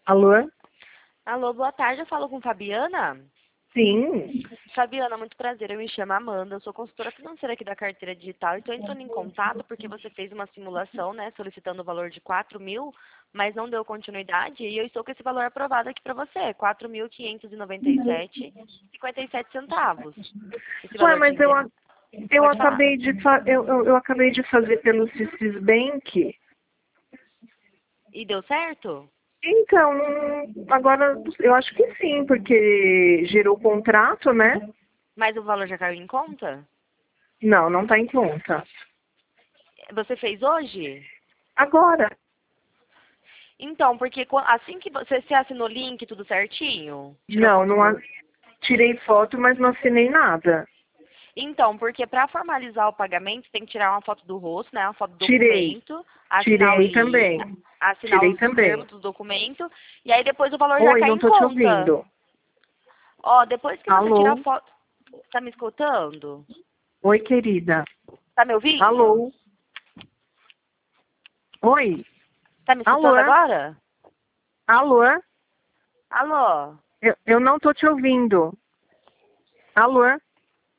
Alô? Alô, boa tarde, eu falo com Fabiana. Sim. Fabiana, muito prazer, eu me chamo Amanda, eu sou consultora financeira aqui da Carteira Digital e estou entrando em contato porque você fez uma simulação, né, solicitando o valor de 4.000, mas não deu continuidade e eu estou com esse valor aprovado aqui para você, 4.597,57 centavos. Esse Ué, valor te mas interessa? eu Pode falar. acabei de eu acabei de fazer pelo Cissis Bank. E deu certo? Então, agora eu acho que sim, porque gerou o contrato, né? Mas o valor já caiu em conta? Não, não está em conta. Você fez hoje? Agora. Então, porque assim que você assinou o link, tudo certinho? Tirou Não, foto não do... tirei foto, mas não assinei nada. Então, porque para formalizar o pagamento, tem que tirar uma foto do rosto, né? Uma foto do Tirei. documento, assinar o Tirei link, também. assinar Tirei os também. termos do documento, e aí depois o valor já Oi, cai não em tô te conta. ouvindo. Ó, depois que você tirar a Alô? foto... Tá me escutando? Oi, querida. Tá me ouvindo? Alô? Oi? Tá me Alô? escutando agora? Alô? Alô? Eu não tô te ouvindo. Alô?